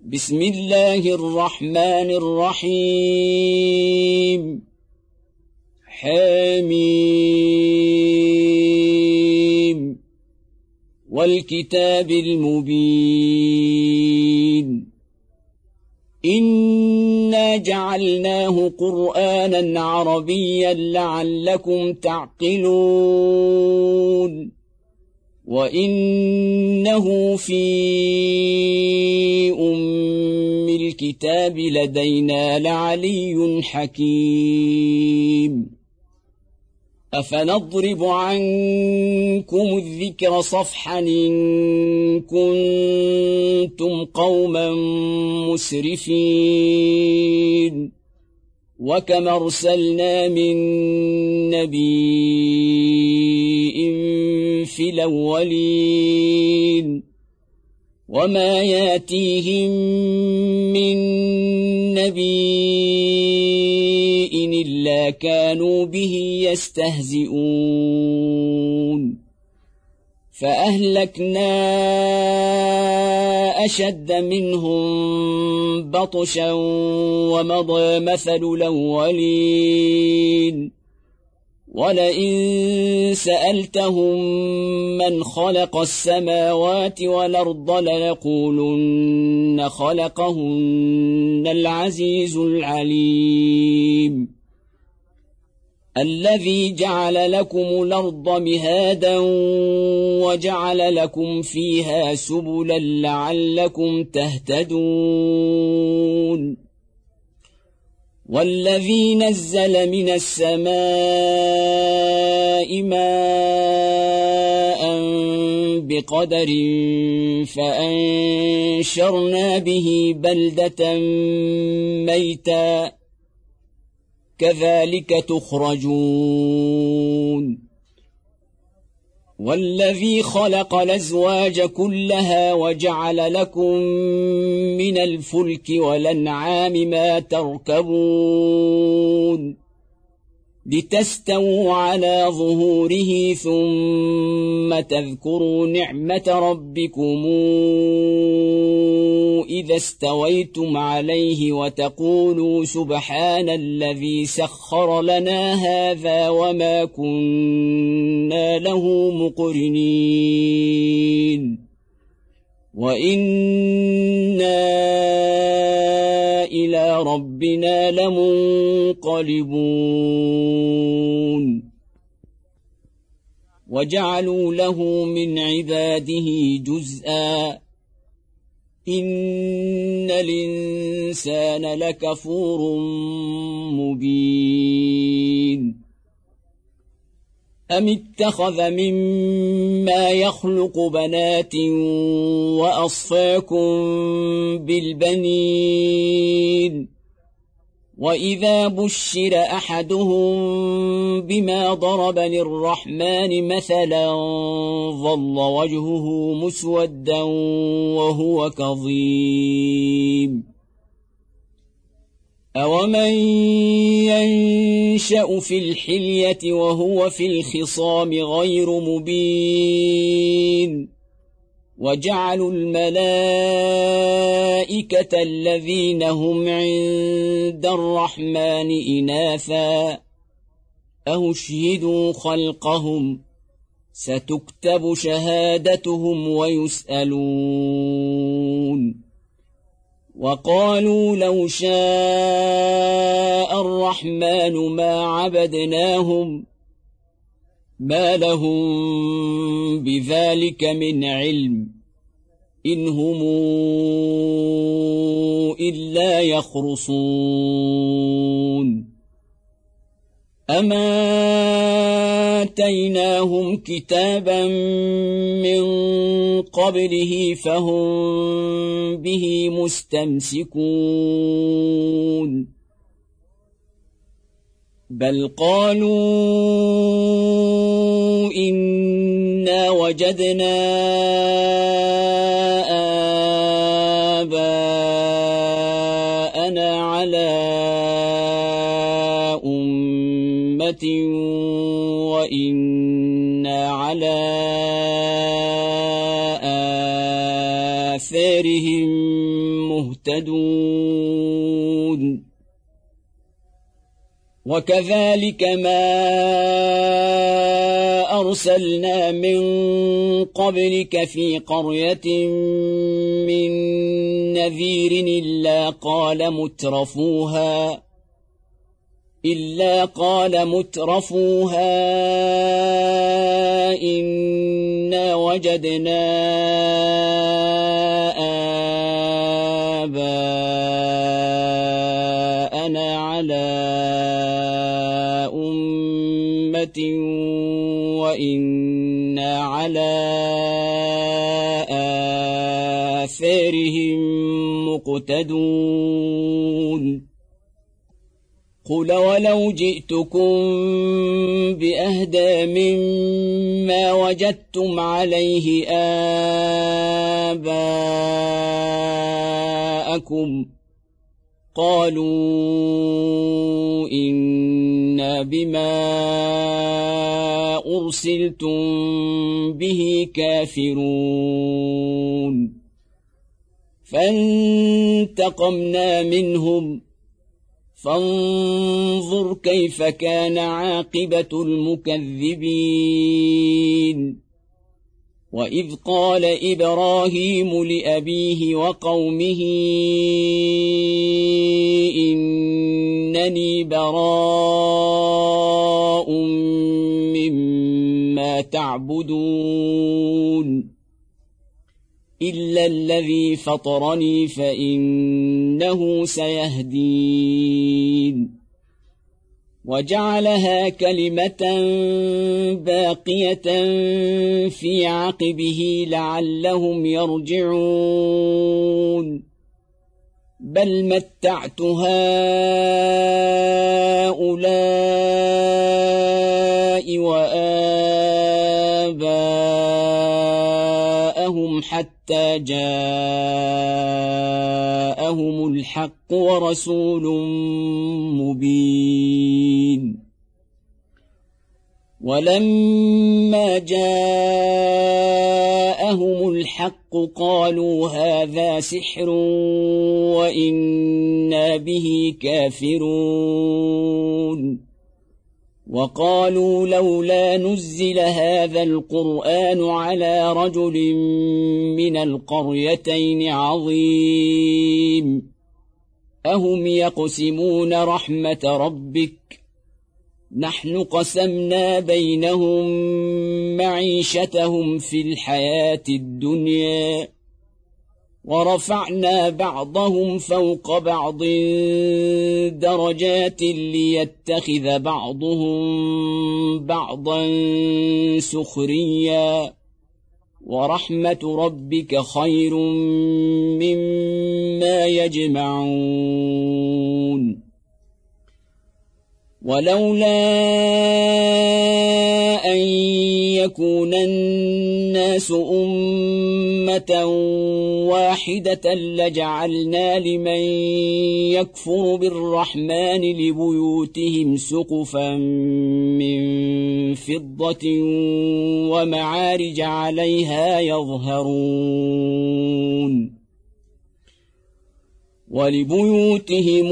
بسم الله الرحمن الرحيم حميم والكتاب المبين إنا جعلناه قرآنا عربيا لعلكم تعقلون وإنه في أم الكتاب لدينا لعلي حكيم أفنضرب عنكم الذكر صفحا إن كنتم قوما مسرفين وكم أرسلنا من نبي في الأولين وما ياتيهم من نبي إلا كانوا به يستهزئون فأهلكنا أشد منهم بطشا ومضى مثل الأولين ولئن سألتهم من خلق السماوات والأرض ليقولن خلقهن العزيز العليم الذي جعل لكم الأرض مهادا وجعل لكم فيها سبلا لعلكم تهتدون والذي نزل من السماء ماء بقدر فأنشرنا به بلدة ميتا كذلك تخرجون والذي خلق الأزواج كلها وجعل لكم من الفلك والأنعام ما تركبون لتستووا على ظهوره ثم تذكروا نعمة ربكم إذا استويتم عليه وتقولوا سبحان الذي سخر لنا هذا وما كنا له مقرنين وإنا إلى ربنا لمنقلبون وجعلوا له من عباده جزءا إن الإنسان لكفور مبين أم اتخذ مما يخلق بنات وأصفاكم بالبنين وإذا بشر أحدهم بما ضرب للرحمن مثلا ظل وجهه مسودا وهو كظيم أومن ينشأ في الحلية وهو في الخصام غير مبين وجعلوا الملائكة الذين هم عند الرحمن إناثا أشهدوا خلقهم ستكتب شهادتهم ويسألون وقالوا لو شاء الرحمن ما عبدناهم ما لهم بذلك من علم إن هم إلا يخرصون أما آتيناهم كتابا من قبله فهم به مستمسكون بل قالوا إنا وجدنا آباءنا على أمة وإنا على آثارهم مهتدون وكذلك ما أرسلنا من قبلك في قرية من نذير إلا قال مترفوها إنا وجدنا آباءنا على أمة وإنا على آثارهم مقتدون قل ولو جئتكم بأهدى مما وجدتم عليه آباءكم قالوا إنا بما أرسلتم به كافرون فانتقمنا منهم فانظر كيف كان عاقبة المكذبين وإذ قال إبراهيم لأبيه وقومه إنني براء مما تعبدون إلا الذي فطرني فإنه سيهدين وجعلها كلمة باقية في عقبه لعلهم يرجعون بل متعت هؤلاء وآباءهم حتى جاءهم الحق ورسول مبين ولما جاءهم الحق قالوا هذا سحر وإنا به كافرون وقالوا لولا نزل هذا القرآن على رجل من القريتين عظيم أهم يقسمون رحمة ربك نحن قسمنا بينهم معيشتهم في الحياة الدنيا ورفعنا بعضهم فوق بعض درجات ليتخذ بعضهم بعضا سخريا ورحمة ربك خير مما يجمعون ولولا أن يكون الناس أمة واحدة لجعلنا لمن يكفر بالرحمن لبيوتهم سقفا من فضة ومعارج عليها يظهرون ولبيوتهم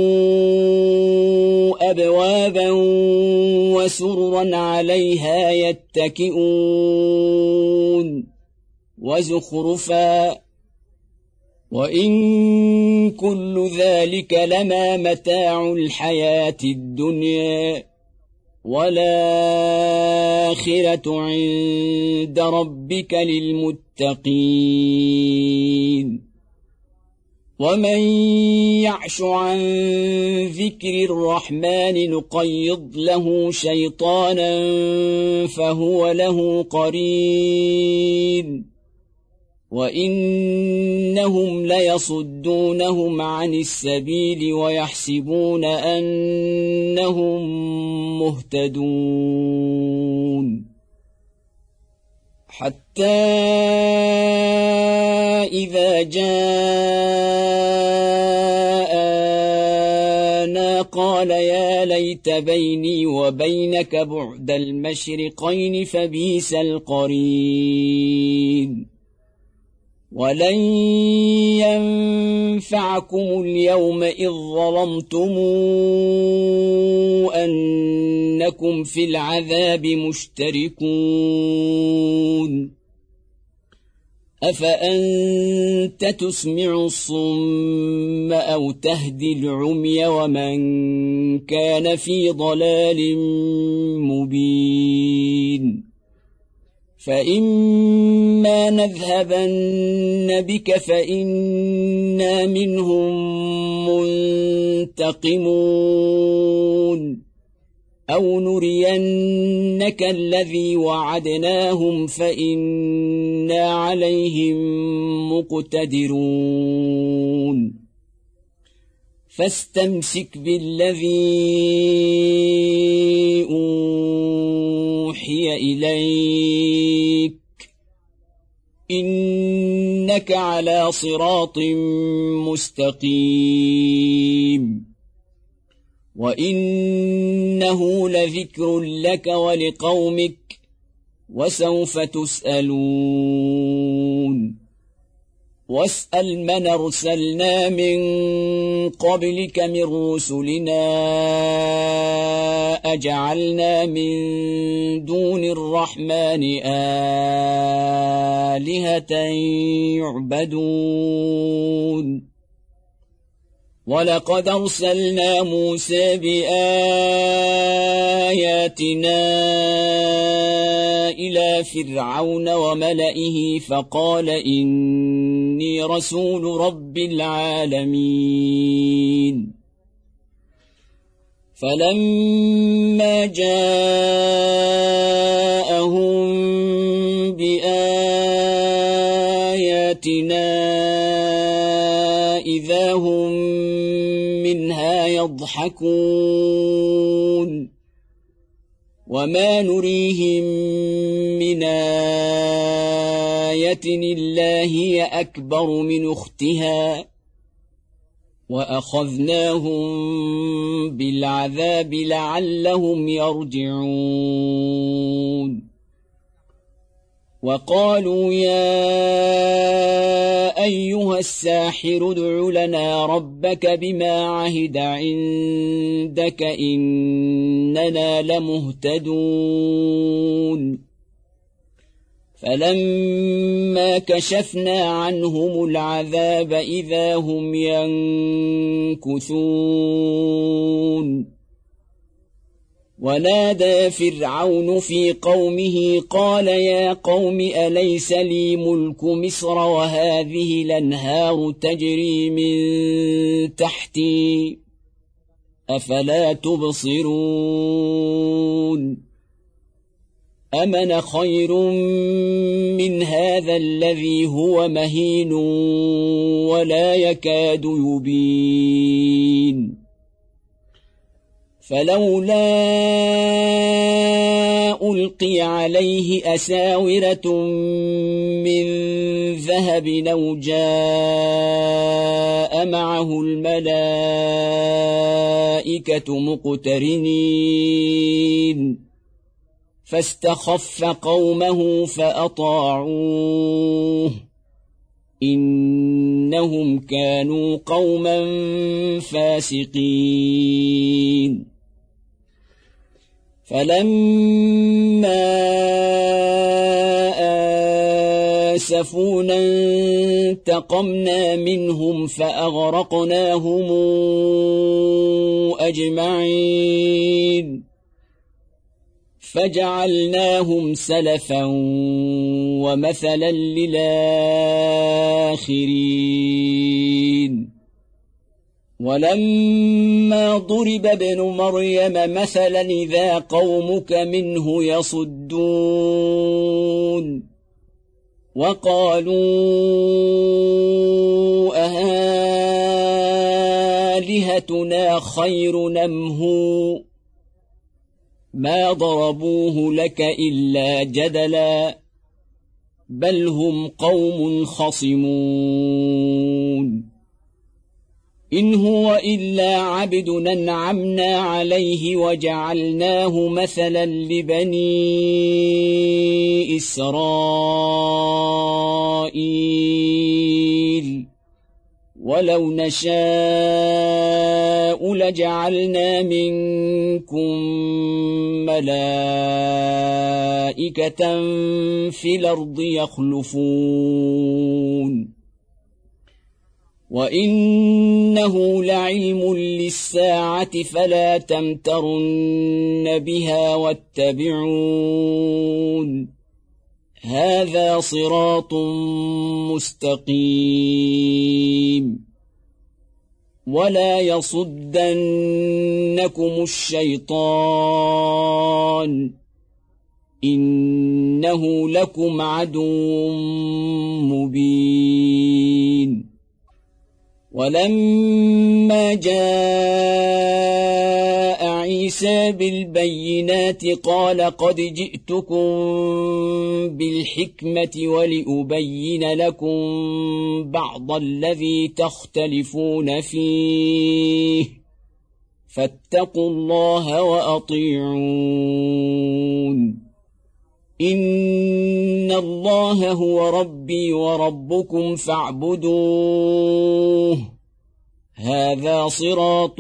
أبوابا وسررا عليها يتكئون وزخرفا وإن كل ذلك لما متاع الحياة الدنيا والآخرة عند ربك للمتقين ومن يعش عن ذكر الرحمن نقيض له شيطانا فهو له قرين وإنهم ليصدونهم عن السبيل ويحسبون أنهم مهتدون حتى إذا جاءنا قال يا ليت بيني وبينك بعد المشرقين فبئس القرين ولن ينفعكم اليوم إذ ظلمتم أنكم في العذاب مشتركون أفأنت تسمع الصم أو تهدي العمي ومن كان في ضلال مبين فإما نذهبن بك فإنا منهم منتقمون أو نرينك الذي وعدناهم فإنا عليهم مقتدرون فاستمسك بالذي أوحي إليك إنك على صراط مستقيم وإنه لذكر لك ولقومك وسوف تسألون واسأل من أرسلنا من قبلك من رسلنا أجعلنا من دون الرحمن آلهة يعبدون ولقد أرسلنا موسى بآياتنا إلى فرعون وملئه فقال إني رسول رب العالمين فلما جاءهم بآياتنا إذا هم منها يضحكون وما نريهم من آية إلا هي أكبر من أختها وأخذناهم بالعذاب لعلهم يرجعون وقالوا يا أيها الساحر ادع لنا ربك بما عهد عندك إننا لمهتدون فلما كشفنا عنهم العذاب إذا هم ينكثون ونادى فرعون في قومه قال يا قوم أليس لي ملك مصر وهذه الأنهار تجري من تحتي أفلا تبصرون أمن خير من هذا الذي هو مهين ولا يكاد يبين فلولا ألقي عليه أساورة من ذهب أو جاء معه الملائكة مقترنين فاستخف قومه فأطاعوه إنهم كانوا قوما فاسقين فلما آسفونا انتقمنا منهم فأغرقناهم أجمعين فجعلناهم سلفا ومثلا للآخرين ولما ضرب ابن مريم مثلا إذا قومك منه يصدون وقالوا أآلهتنا خير أم هو ما ضربوه لك إلا جدلا بل هم قوم خصمون إن هو إلا عبد أنعمنا عليه وجعلناه مثلا لبني إسرائيل ولو نشاء لجعلنا منكم ملائكة في الأرض يخلفون وإنه لعلم للساعة فلا تمترن بها واتبعون هذا صراط مستقيم ولا يصدنكم الشيطان إنه لكم عدو مبين ولما جاء عيسى بالبينات قال قد جئتكم بالحكمة ولأبين لكم بعض الذي تختلفون فيه فاتقوا الله وأطيعون إن الله هو ربي وربكم فاعبدوه هذا صراط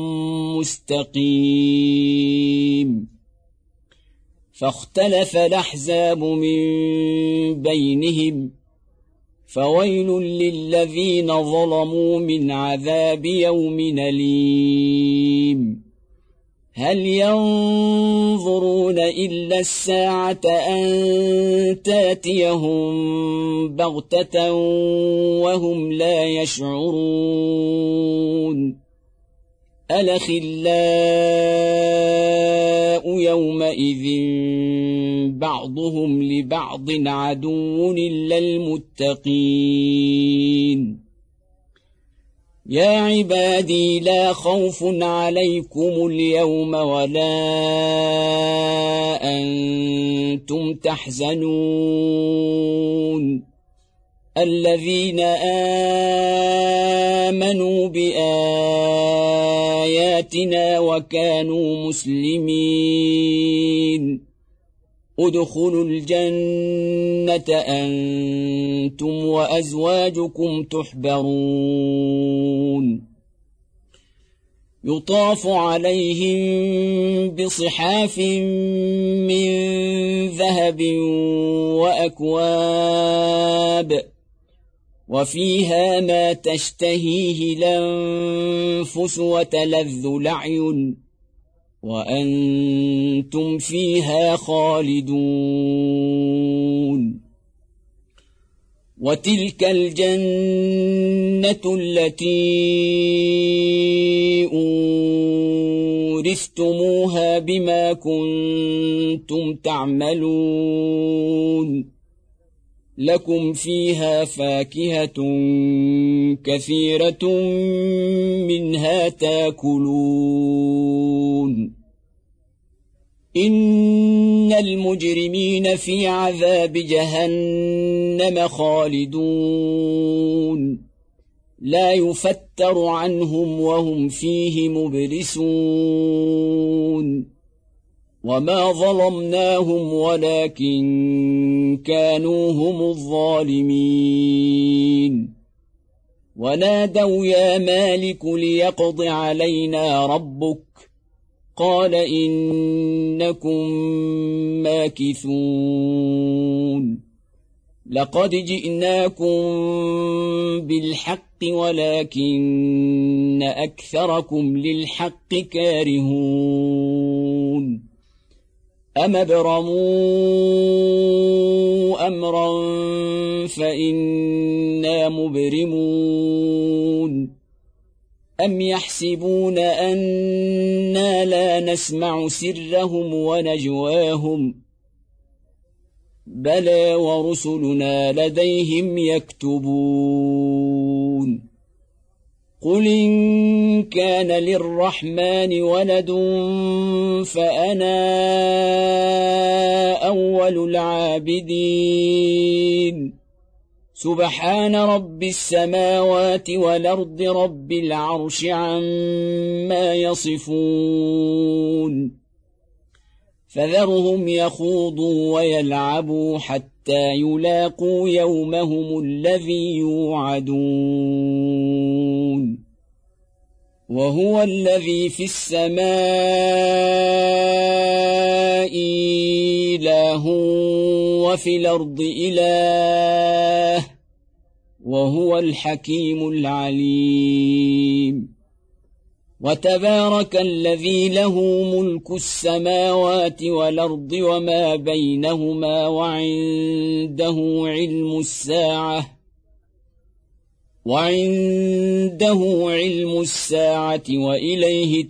مستقيم فاختلف الأحزاب من بينهم فويل للذين ظلموا من عذاب يوم أليم هل ينظرون إلا الساعة أن تاتيهم بغتة وهم لا يشعرون الأخلاء يومئذ بعضهم لبعض عدو إلا المتقين يا عبادي لا خوف عليكم اليوم ولا أنتم تحزنون الذين آمنوا بآياتنا وكانوا مسلمين ادخلوا الجنة أنتم وأزواجكم تحبرون يطاف عليهم بصحاف من ذهب وأكواب وفيها ما تشتهيه الأنفس وتلذ الأعين وأنتم فيها خالدون وتلك الجنة التي أورثتموها بما كنتم تعملون لكم فيها فاكهة كثيرة منها تاكلون إن المجرمين في عذاب جهنم خالدون لا يفتر عنهم وهم فيه مبلسون وما ظلمناهم ولكن كانوا هم الظالمين ونادوا يا مالك ليقض علينا ربك قال إنكم ماكثون لقد جئناكم بالحق ولكن أكثركم للحق كارهون أم ابرموا أمرا فإنا مبرمون أم يحسبون أنا لا نسمع سرهم ونجواهم بلى ورسلنا لديهم يكتبون قل إن كان للرحمن ولد فأنا أول العابدين سبحان رب السماوات والأرض رب العرش عما يصفون فذرهم يخوضوا ويلعبوا حتى يلاقوا يومهم الذي يوعدون وهو الذي في السماء إله وفي الأرض إله وهو الحكيم العليم وتبارك الذي له ملك السماوات والأرض وما بينهما وعنده علم الساعة وإليه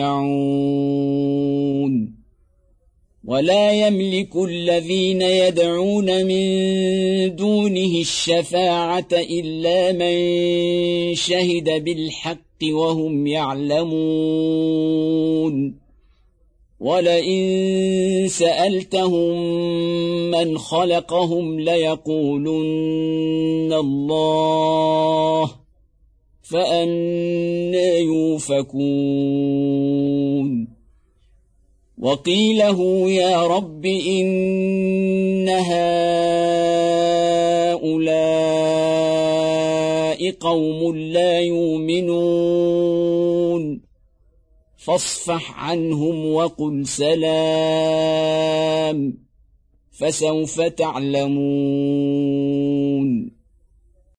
ترجعون ولا يملك الذين يدعون من دونه الشفاعة إلا من شهد بالحق وهم يعلمون ولئن سألتهم من خلقهم ليقولن الله فأنى يؤفكون وقيله يا رب إن هؤلاء قوم لا يؤمنون فاصفح عنهم وقل سلام فسوف تعلمون